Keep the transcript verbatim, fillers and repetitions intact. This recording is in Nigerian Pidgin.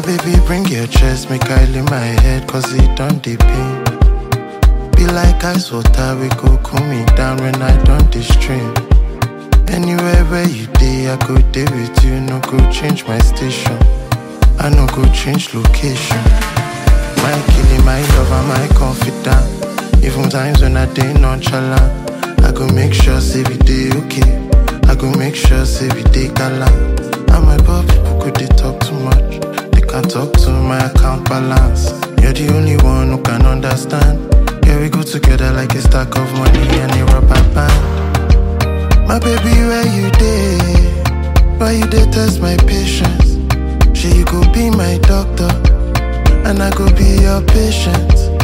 baby, bring your chest, make I lay my head, cause it don't dey pain. Be like ice water, we go cool me down when I don't dey stream. Anywhere where you dey, I go dey with you, no go change my station. I no go change location. My killing, my lover, my confidant. Even times when I dey nonchalant, I go make sure say we dey okay. I go make sure say we dey galant. And my poor people could they talk too much. They can't talk to my account balance. You're the only one who can understand. Yeah, we go together like a stack of money and a rubber band. My baby, where you dey? Why you dey test my patience? Sure you go be my doctor, and I go be your patient.